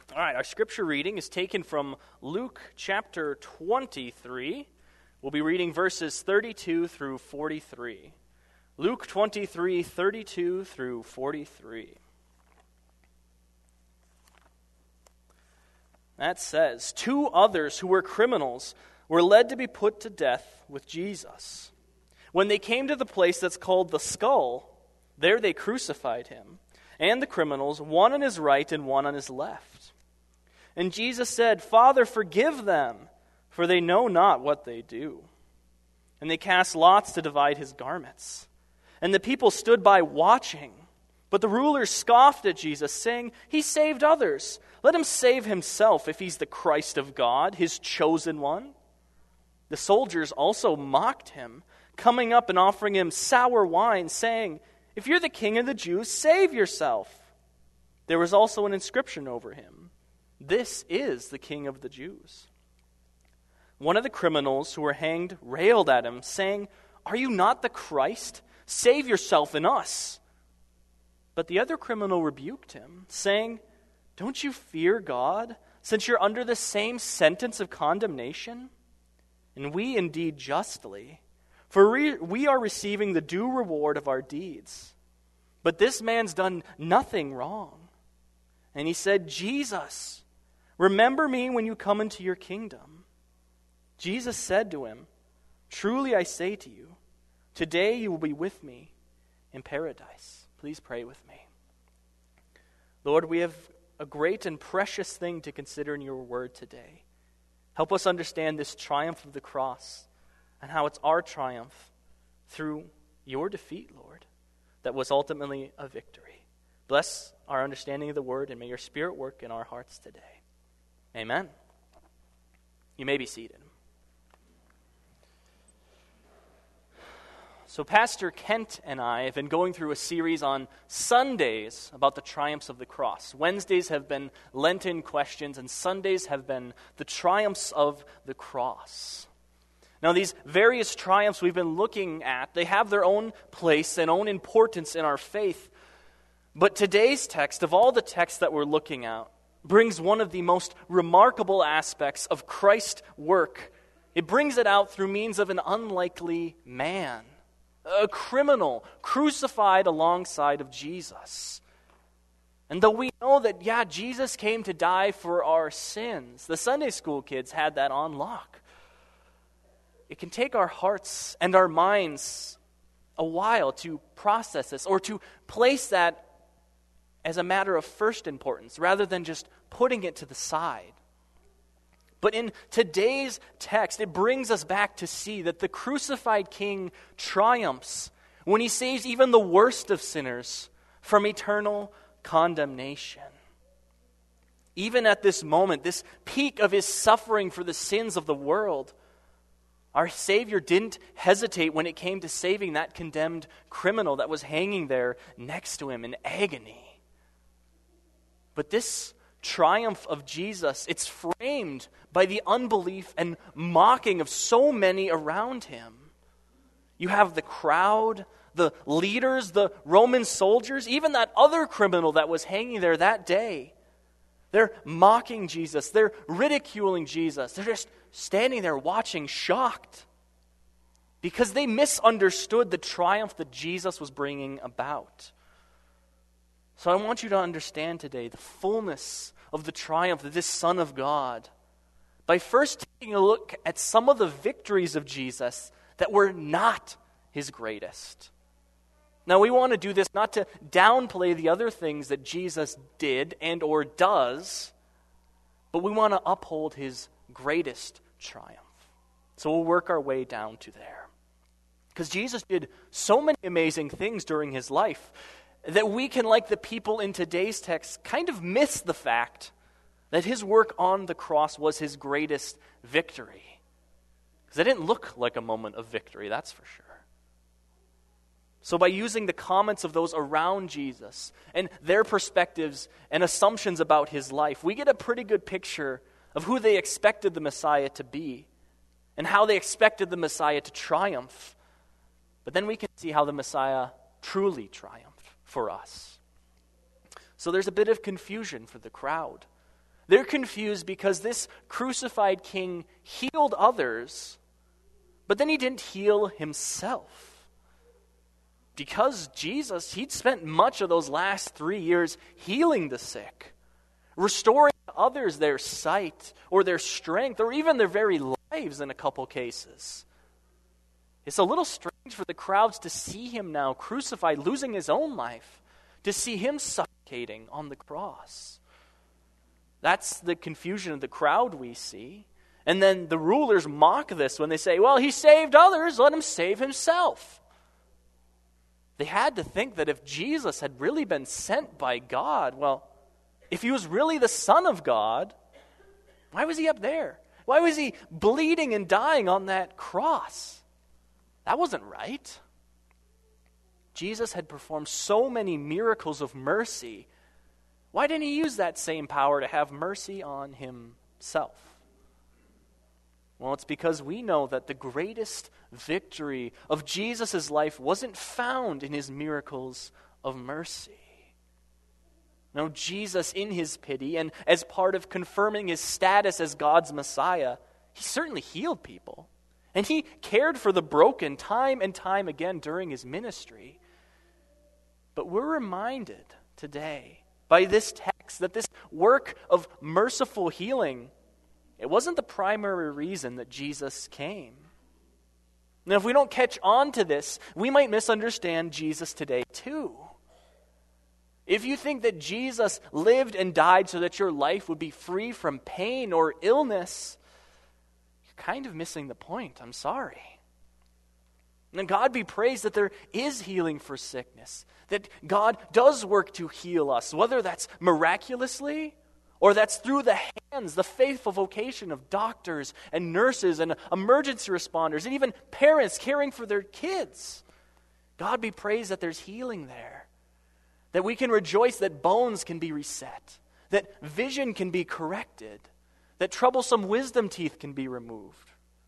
All right, our scripture reading is taken from Luke chapter 23. We'll be reading verses 32 through 43. Luke 23, 32 through 43. That says, 2 others who were criminals were led to be put to death with Jesus. When they came to the place that's called the Skull, there they crucified him, and the criminals, one on his right and one on his left. And Jesus said, "Father, forgive them, for they know not what they do." And they cast lots to divide his garments. And the people stood by watching. But the rulers scoffed at Jesus, saying, "He saved others. Let him save himself if he's the Christ of God, his chosen one." The soldiers also mocked him, coming up and offering him sour wine, saying, "If you're the king of the Jews, save yourself." There was also an inscription over him, "This is the King of the Jews." One of the criminals who were hanged railed at him, saying, "Are you not the Christ? Save yourself and us." But the other criminal rebuked him, saying, "Don't you fear God, since you're under the same sentence of condemnation? And we indeed justly, for we are receiving the due reward of our deeds. But this man's done nothing wrong." And he said, "Jesus, remember me when you come into your kingdom." Jesus said to him, "Truly I say to you, today you will be with me in paradise." Please pray with me. Lord, we have a great and precious thing to consider in your word today. Help us understand this triumph of the cross and how it's our triumph through your defeat, Lord, that was ultimately a victory. Bless our understanding of the word, and may your Spirit work in our hearts today. Amen. You may be seated. So Pastor Kent and I have been going through a series on Sundays about the triumphs of the cross. Wednesdays have been Lenten questions, and Sundays have been the triumphs of the cross. Now, these various triumphs we've been looking at, they have their own place and own importance in our faith. But today's text, of all the texts that we're looking at, brings one of the most remarkable aspects of Christ's work. It brings it out through means of an unlikely man, a criminal crucified alongside of Jesus. And though we know that, Jesus came to die for our sins, the Sunday school kids had that on lock. It can take our hearts and our minds a while to process this or to place that as a matter of first importance rather than just putting it to the side. But in today's text, it brings us back to see that the crucified King triumphs when he saves even the worst of sinners from eternal condemnation. Even at this moment, this peak of his suffering for the sins of the world, our Savior didn't hesitate when it came to saving that condemned criminal that was hanging there next to him in agony. But this triumph of Jesus, it's framed by the unbelief and mocking of so many around him. You have the crowd, the leaders, the Roman soldiers, even that other criminal that was hanging there that day. They're mocking Jesus. They're ridiculing Jesus. They're just standing there watching, shocked, because they misunderstood the triumph that Jesus was bringing about. So I want you to understand today the fullness of the triumph of this Son of God by first taking a look at some of the victories of Jesus that were not his greatest. Now, we want to do this not to downplay the other things that Jesus did and or does, but we want to uphold his greatest triumph. So we'll work our way down to there. Because Jesus did so many amazing things during his life that we can, like the people in today's text, kind of miss the fact that his work on the cross was his greatest victory. Because it didn't look like a moment of victory, that's for sure. So by using the comments of those around Jesus and their perspectives and assumptions about his life, we get a pretty good picture of who they expected the Messiah to be and how they expected the Messiah to triumph. But then we can see how the Messiah truly triumphed for us. So there's a bit of confusion for the crowd. They're confused because this crucified king healed others, but then he didn't heal himself. Because Jesus, he'd spent much of those last 3 years healing the sick, restoring to others their sight or their strength or even their very lives in a couple cases. It's a little strange for the crowds to see him now crucified, losing his own life, to see him suffocating on the cross. That's the confusion of the crowd we see. And then the rulers mock this when they say, well, he saved others, let him save himself. They had to think that if Jesus had really been sent by God, well, if he was really the Son of God, why was he up there? Why was he bleeding and dying on that cross? That wasn't right. Jesus had performed so many miracles of mercy. Why didn't he use that same power to have mercy on himself? Well, it's because we know that the greatest victory of Jesus' life wasn't found in his miracles of mercy. No, Jesus, in his pity and as part of confirming his status as God's Messiah, he certainly healed people. And he cared for the broken time and time again during his ministry. But we're reminded today by this text that this work of merciful healing, it wasn't the primary reason that Jesus came. Now, if we don't catch on to this, we might misunderstand Jesus today too. If you think that Jesus lived and died so that your life would be free from pain or illness, you're kind of missing the point. I'm sorry. And God be praised that there is healing for sickness, that God does work to heal us, whether that's miraculously or that's through the hands, the faithful vocation of doctors and nurses and emergency responders and even parents caring for their kids. God be praised that there's healing there, that we can rejoice that bones can be reset, that vision can be corrected, that troublesome wisdom teeth can be removed.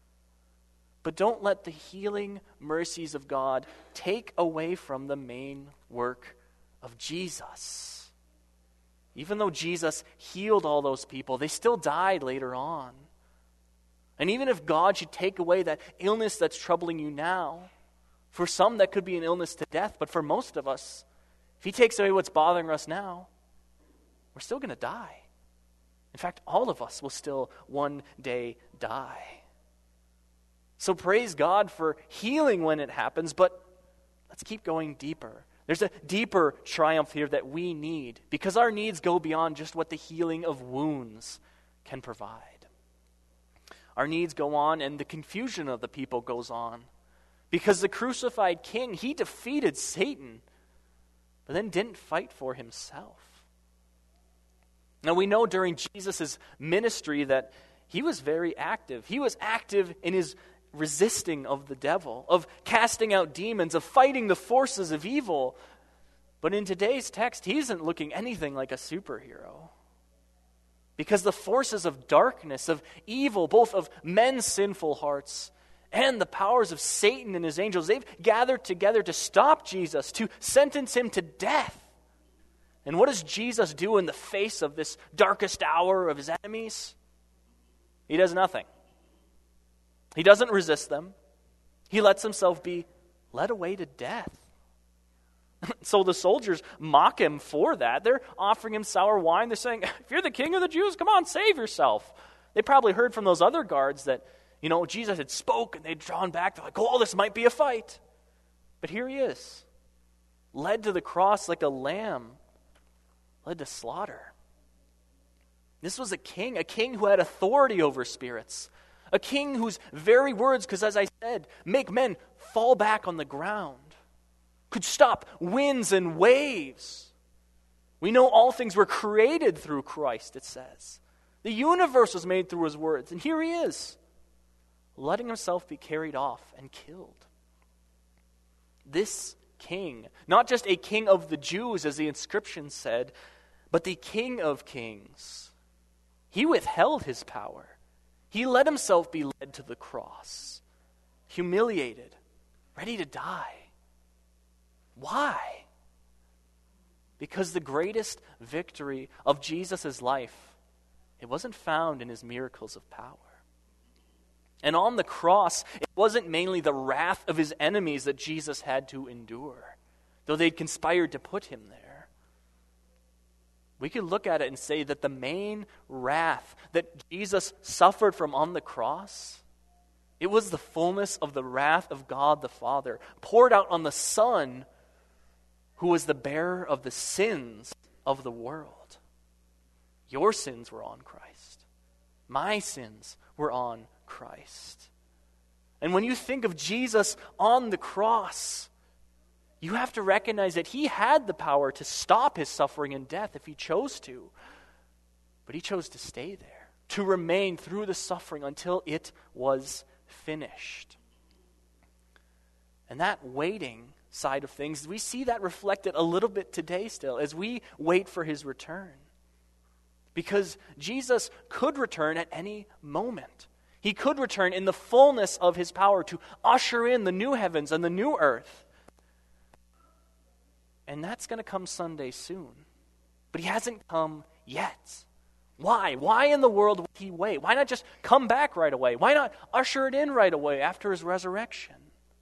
But don't let the healing mercies of God take away from the main work of Jesus. Even though Jesus healed all those people, they still died later on. And even if God should take away that illness that's troubling you now, for some that could be an illness to death, but for most of us, if he takes away what's bothering us now, we're still going to die. In fact, all of us will still one day die. So praise God for healing when it happens, but let's keep going deeper. There's a deeper triumph here that we need because our needs go beyond just what the healing of wounds can provide. Our needs go on and the confusion of the people goes on because the crucified king, he defeated Satan, but then didn't fight for himself. Now we know during Jesus' ministry that he was very active. He was active in his resisting of the devil, of casting out demons, of fighting the forces of evil. But in today's text, he isn't looking anything like a superhero. Because the forces of darkness, of evil, both of men's sinful hearts and the powers of Satan and his angels, they've gathered together to stop Jesus, to sentence him to death. And what does Jesus do in the face of this darkest hour of his enemies? He does nothing. He doesn't resist them. He lets himself be led away to death. So the soldiers mock him for that. They're offering him sour wine. They're saying, if you're the king of the Jews, come on, save yourself. They probably heard from those other guards that, Jesus had spoke and they'd drawn back. They're like, oh, this might be a fight. But here he is, led to the cross like a lamb, led to slaughter. This was a king who had authority over spirits, a king whose very words, because as I said, make men fall back on the ground, could stop winds and waves. We know all things were created through Christ, it says. The universe was made through his words, and here he is, letting himself be carried off and killed. This king, not just a king of the Jews, as the inscription said, but the King of Kings, he withheld his power. He let himself be led to the cross, humiliated, ready to die. Why? Because the greatest victory of Jesus' life, It wasn't found in his miracles of power. And on the cross, it wasn't mainly the wrath of his enemies that Jesus had to endure, though they'd conspired to put him there. We could look at it and say that the main wrath that Jesus suffered from on the cross, it was the fullness of the wrath of God the Father, poured out on the Son, who was the bearer of the sins of the world. Your sins were on Christ. My sins were on Christ. And when you think of Jesus on the cross, you have to recognize that he had the power to stop his suffering and death if he chose to. But he chose to stay there, to remain through the suffering until it was finished. And that waiting side of things, we see that reflected a little bit today still as we wait for his return. Because Jesus could return at any moment. He could return in the fullness of his power to usher in the new heavens and the new earth. And that's going to come Sunday soon. But he hasn't come yet. Why? Why in the world would he wait? Why not just come back right away? Why not usher it in right away after his resurrection?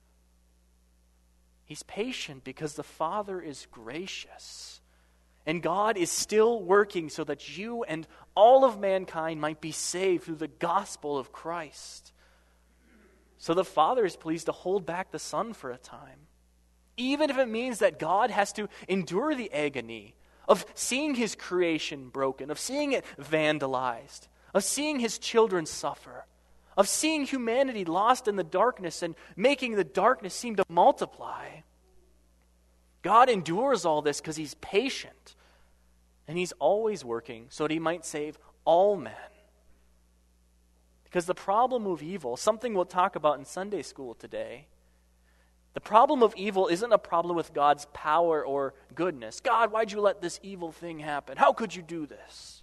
He's patient because the Father is gracious. And God is still working so that you and all of mankind might be saved through the gospel of Christ. So the Father is pleased to hold back the Son for a time, even if it means that God has to endure the agony of seeing his creation broken, of seeing it vandalized, of seeing his children suffer, of seeing humanity lost in the darkness and making the darkness seem to multiply. God endures all this because he's patient. And he's always working so that he might save all men. Because the problem of evil, something we'll talk about in Sunday school today, the problem of evil isn't a problem with God's power or goodness. God, why'd you let this evil thing happen? How could you do this?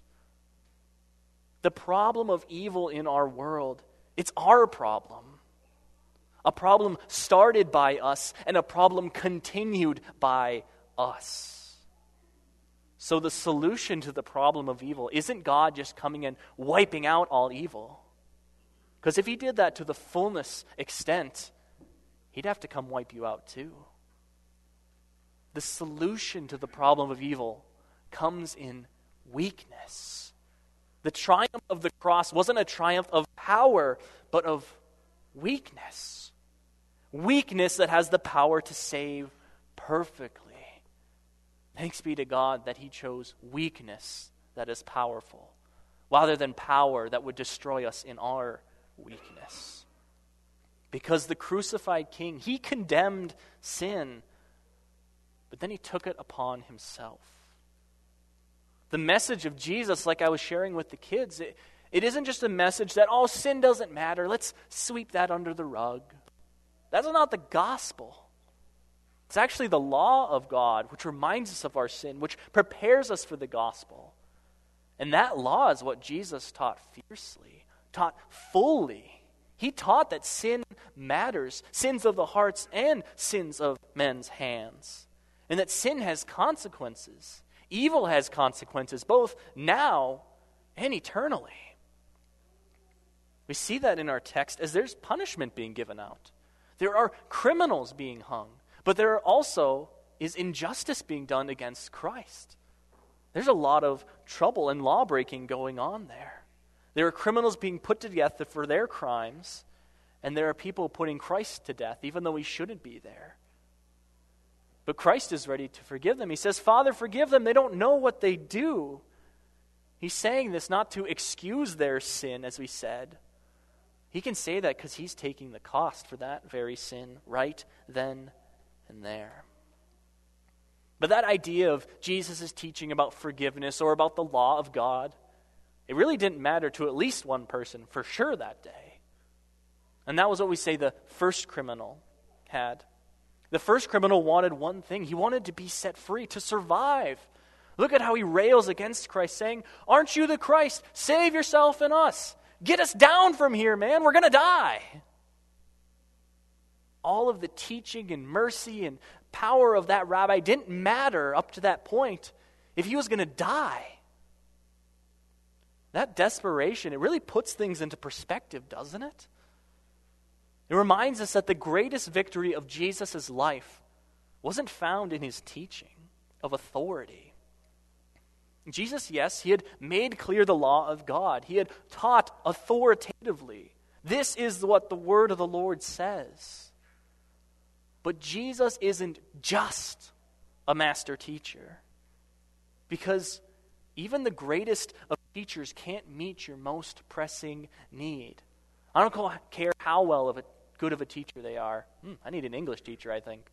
The problem of evil in our world, it's our problem. A problem started by us and a problem continued by us. So the solution to the problem of evil isn't God just coming and wiping out all evil. Because if he did that to the fullness extent, he'd have to come wipe you out too. The solution to the problem of evil comes in weakness. The triumph of the cross wasn't a triumph of power, but of weakness. Weakness that has the power to save perfectly. Thanks be to God that he chose weakness that is powerful, rather than power that would destroy us in our weakness. Because the crucified King, he condemned sin, but then he took it upon himself. The message of Jesus, like I was sharing with the kids, it isn't just a message that, oh, sin doesn't matter, let's sweep that under the rug. That's not the gospel. It's actually the law of God, which reminds us of our sin, which prepares us for the gospel. And that law is what Jesus taught fiercely, taught fully. He taught that sin matters, sins of the hearts and sins of men's hands. And that sin has consequences. Evil has consequences, both now and eternally. We see that in our text as there's punishment being given out. There are criminals being hung. But there also is injustice being done against Christ. There's a lot of trouble and law-breaking going on there. There are criminals being put to death for their crimes, and there are people putting Christ to death, even though he shouldn't be there. But Christ is ready to forgive them. He says, Father, forgive them. They don't know what they do. He's saying this not to excuse their sin, as we said. He can say that because he's taking the cost for that very sin right then and there. But that idea of Jesus' teaching about forgiveness or about the law of God, it really didn't matter to at least one person for sure that day. And that was what we say the first criminal had. The first criminal wanted one thing. He wanted to be set free, to survive. Look at how he rails against Christ, saying, aren't you the Christ? Save yourself and us. Get us down from here, man. We're going to die. All of the teaching and mercy and power of that rabbi didn't matter up to that point if he was going to die. that desperation, it really puts things into perspective, doesn't it? It reminds us that the greatest victory of Jesus' life wasn't found in his teaching of authority. Jesus, yes, he had made clear the law of God. He had taught authoritatively. This is what the word of the Lord says. But Jesus isn't just a master teacher, because even the greatest of teachers can't meet your most pressing need. I don't care how good of a teacher they are. I need an English teacher, I think.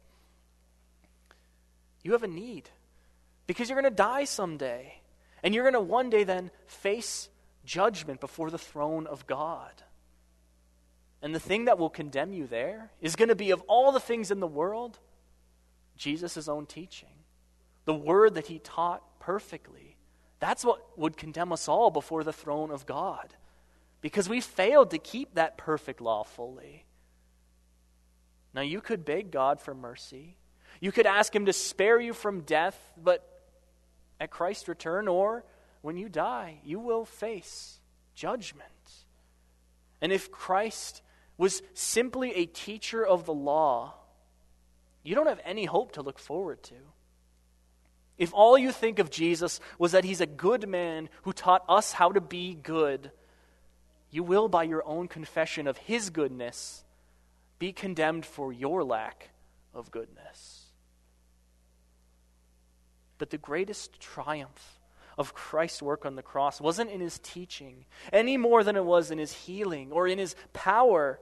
You have a need because you're going to die someday. And you're going to one day then face judgment before the throne of God. And the thing that will condemn you there is going to be, of all the things in the world, Jesus' own teaching. The word that he taught perfectly. That's what would condemn us all before the throne of God. Because we failed to keep that perfect law fully. Now you could beg God for mercy. You could ask him to spare you from death, but at Christ's return, or when you die, you will face judgment. And if Christ was simply a teacher of the law, you don't have any hope to look forward to. If all you think of Jesus was that he's a good man who taught us how to be good, you will, by your own confession of his goodness, be condemned for your lack of goodness. But the greatest triumph of Christ's work on the cross wasn't in his teaching any more than it was in his healing or in his power.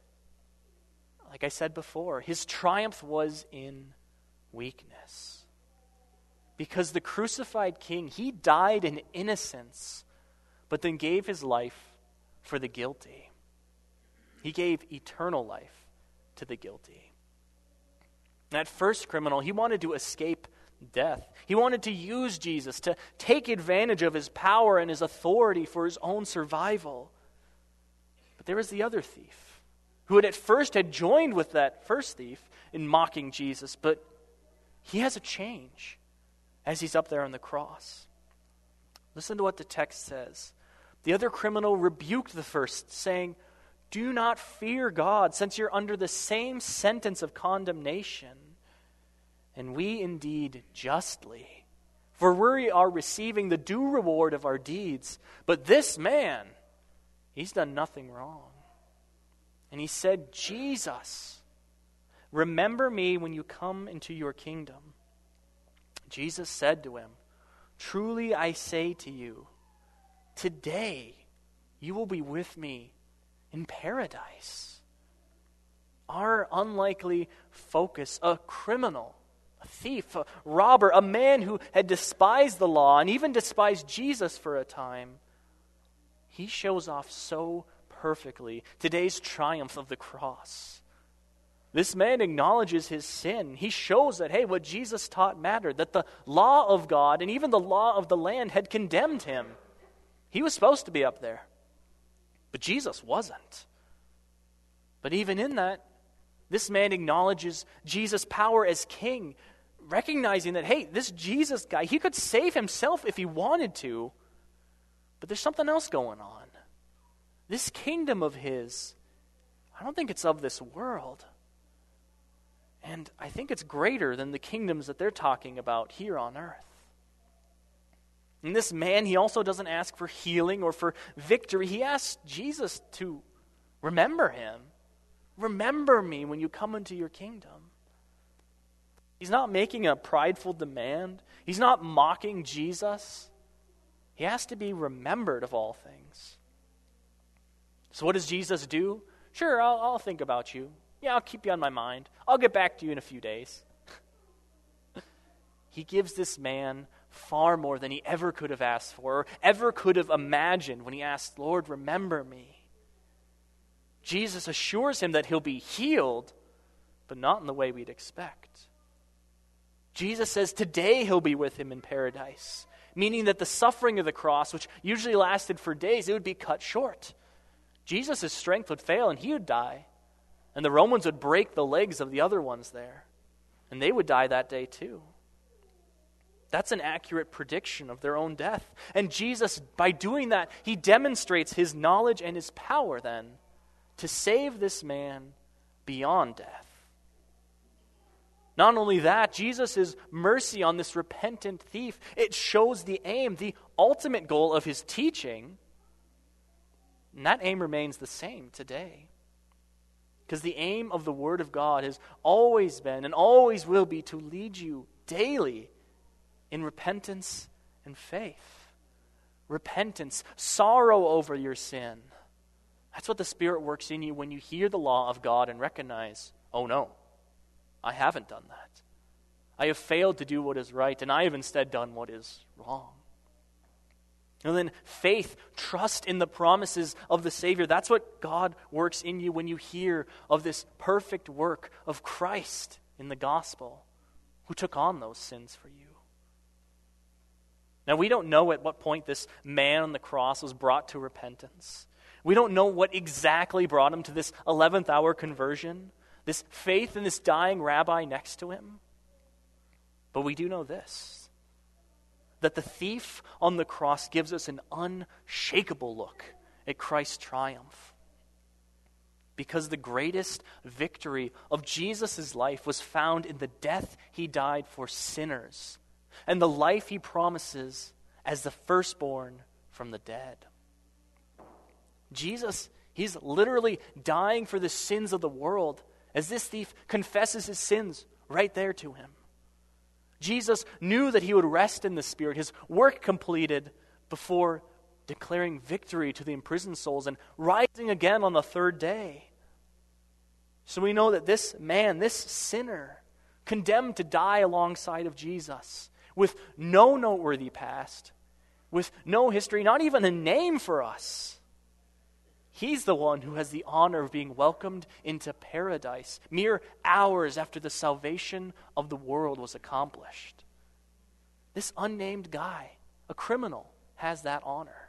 Like I said before, his triumph was in weakness. Because the crucified king, he died in innocence, but then gave his life for the guilty. He gave eternal life to the guilty. That first criminal, he wanted to escape death. He wanted to use Jesus to take advantage of his power and his authority for his own survival. But there was the other thief, who at first had joined with that first thief in mocking Jesus, but he has a change as he's up there on the cross. Listen to what the text says. The other criminal rebuked the first, saying, "Do not fear God, since you're under the same sentence of condemnation. And we indeed justly, for we are receiving the due reward of our deeds. But this man, he's done nothing wrong." And he said, "Jesus, remember me when you come into your kingdom." Jesus said to him, "Truly I say to you, today you will be with me in paradise." Our unlikely focus, a criminal, a thief, a robber, a man who had despised the law and even despised Jesus for a time, he shows off so perfectly today's triumph of the cross. This man acknowledges his sin. He shows that, hey, what Jesus taught mattered, that the law of God and even the law of the land had condemned him. He was supposed to be up there, but Jesus wasn't. But even in that, this man acknowledges Jesus' power as king, recognizing that, hey, this Jesus guy, he could save himself if he wanted to, but there's something else going on. This kingdom of his, I don't think it's of this world. And I think it's greater than the kingdoms that they're talking about here on earth. And this man, he also doesn't ask for healing or for victory. He asks Jesus to remember him. Remember me when you come into your kingdom. He's not making a prideful demand. He's not mocking Jesus. He has to be remembered of all things. So what does Jesus do? Sure, I'll think about you. Yeah, I'll keep you on my mind. I'll get back to you in a few days. He gives this man far more than he ever could have asked for or ever could have imagined when he asked, "Lord, remember me." Jesus assures him that he'll be healed, but not in the way we'd expect. Jesus says today he'll be with him in paradise, meaning that the suffering of the cross, which usually lasted for days, it would be cut short. Jesus' strength would fail and he would die, and the Romans would break the legs of the other ones there, and they would die that day too. That's an accurate prediction of their own death. And Jesus, by doing that, he demonstrates his knowledge and his power then to save this man beyond death. Not only that, Jesus' mercy on this repentant thief, it shows the aim, the ultimate goal of his teaching. And that aim remains the same today. Because the aim of the Word of God has always been and always will be to lead you daily in repentance and faith. Repentance, sorrow over your sin. That's what the Spirit works in you when you hear the law of God and recognize, oh no, I haven't done that. I have failed to do what is right, and I have instead done what is wrong. And then faith, trust in the promises of the Savior. That's what God works in you when you hear of this perfect work of Christ in the gospel, who took on those sins for you. Now, we don't know at what point this man on the cross was brought to repentance. We don't know what exactly brought him to this 11th hour conversion, this faith in this dying rabbi next to him. But we do know this, that the thief on the cross gives us an unshakable look at Christ's triumph. Because the greatest victory of Jesus' life was found in the death he died for sinners and the life he promises as the firstborn from the dead. Jesus, he's literally dying for the sins of the world as this thief confesses his sins right there to him. Jesus knew that he would rest in the Spirit, his work completed, before declaring victory to the imprisoned souls and rising again on the third day. So we know that this man, this sinner, condemned to die alongside of Jesus, with no noteworthy past, with no history, not even a name for us. He's the one who has the honor of being welcomed into paradise mere hours after the salvation of the world was accomplished. This unnamed guy, a criminal, has that honor.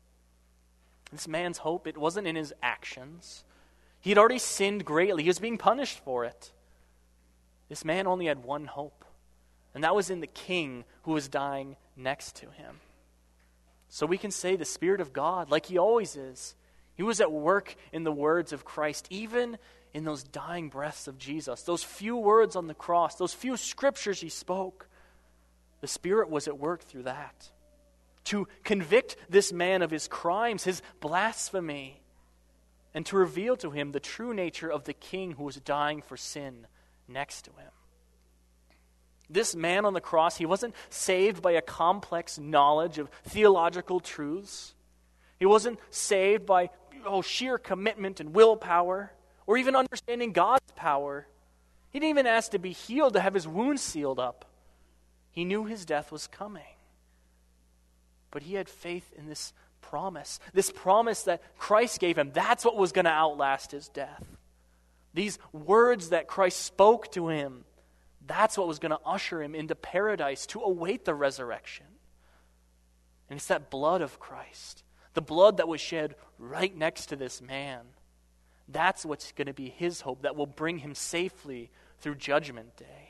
This man's hope, it wasn't in his actions. He had already sinned greatly. He was being punished for it. This man only had one hope, and that was in the King who was dying next to him. So we can say the Spirit of God, like he always is, he was at work in the words of Christ, even in those dying breaths of Jesus, those few words on the cross, those few scriptures he spoke. The Spirit was at work through that to convict this man of his crimes, his blasphemy, and to reveal to him the true nature of the King who was dying for sin next to him. This man on the cross, he wasn't saved by a complex knowledge of theological truths. He wasn't saved by sheer commitment and willpower, or even understanding God's power. He didn't even ask to be healed, to have his wounds sealed up. He knew his death was coming. But he had faith in this promise that Christ gave him. That's what was going to outlast his death. These words that Christ spoke to him, that's what was going to usher him into paradise to await the resurrection. And it's that blood of Christ, the blood that was shed right next to this man. That's what's going to be his hope that will bring him safely through Judgment Day.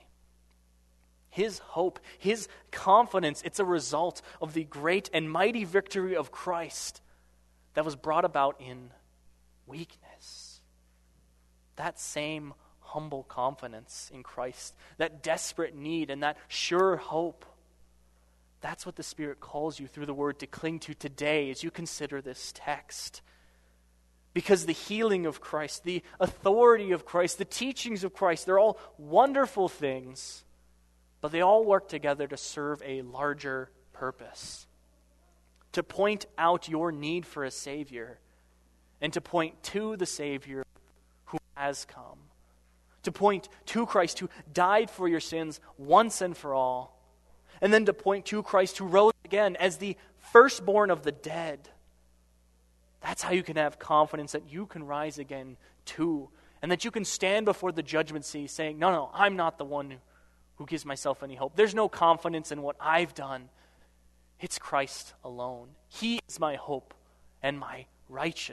His hope, his confidence, it's a result of the great and mighty victory of Christ that was brought about in weakness. That same humble confidence in Christ, that desperate need and that sure hope, that's what the Spirit calls you through the Word to cling to today as you consider this text. Because the healing of Christ, the authority of Christ, the teachings of Christ, they're all wonderful things, but they all work together to serve a larger purpose. To point out your need for a Savior, and to point to the Savior who has come. To point to Christ who died for your sins once and for all. And then to point to Christ who rose again as the firstborn of the dead. That's how you can have confidence that you can rise again too. And that you can stand before the judgment seat saying, no, I'm not the one who gives myself any hope. There's no confidence in what I've done. It's Christ alone. He is my hope and my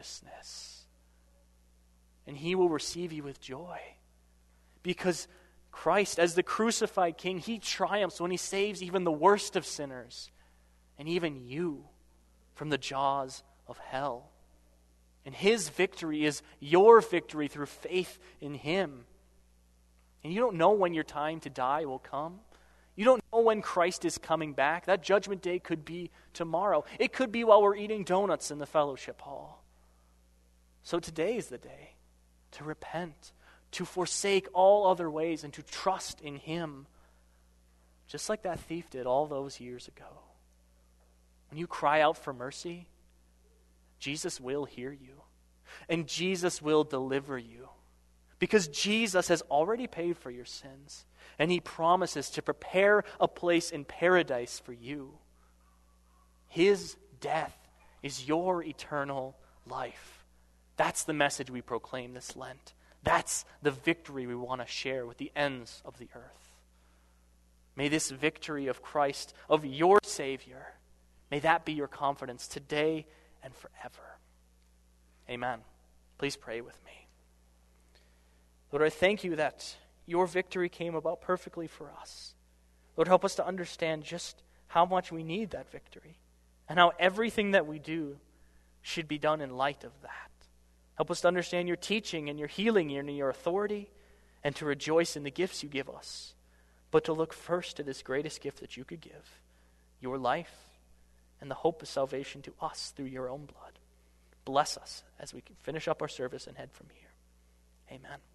righteousness. And he will receive you with joy. Because Christ, as the crucified King, he triumphs when he saves even the worst of sinners, and even you, from the jaws of hell. And his victory is your victory through faith in him. And you don't know when your time to die will come. You don't know when Christ is coming back. That judgment day could be tomorrow. It could be while we're eating donuts in the fellowship hall. So today is the day to repent, to forsake all other ways, and to trust in him, just like that thief did all those years ago. When you cry out for mercy, Jesus will hear you, and Jesus will deliver you, because Jesus has already paid for your sins, and he promises to prepare a place in paradise for you. His death is your eternal life. That's the message we proclaim this Lent. That's the victory we want to share with the ends of the earth. May this victory of Christ, of your Savior, may that be your confidence today and forever. Amen. Please pray with me. Lord, I thank you that your victory came about perfectly for us. Lord, help us to understand just how much we need that victory, and how everything that we do should be done in light of that. Help us to understand your teaching and your healing and your authority, and to rejoice in the gifts you give us, but to look first to this greatest gift that you could give, your life and the hope of salvation to us through your own blood. Bless us as we finish up our service and head from here. Amen.